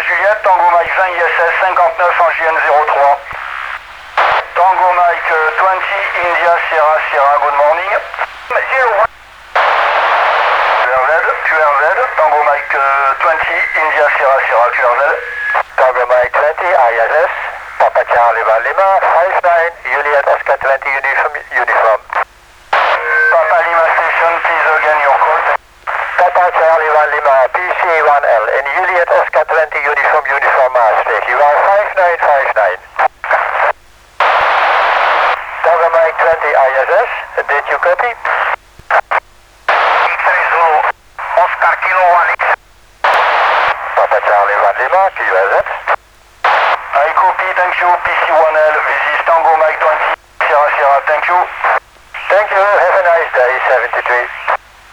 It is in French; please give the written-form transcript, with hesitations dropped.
Juliette, Tango Mike 20 ISS 59 en JN03. Tango Mike 20 India Sierra Sierra, good morning. 01. QRZ, Tango Mike 20 India Sierra Sierra, QRZ. Tango Mike 20 ISS, Papa Charlie Lima 59 Juliet Oscar 20 uniform. Papa Lima Station, please again your call. Papa Charlie Lima PC1L in Juliet Oscar 20 uniform Maastricht. You are 5959. Tango Mike 20 ISS, did you copy? Oscar Kilo 1. Papa Charlie Lima QRZ. I copy, thank you, PC1L, this is Tango Mike 20 Sierra Sierra, thank you. Thank you, have a nice day, 73.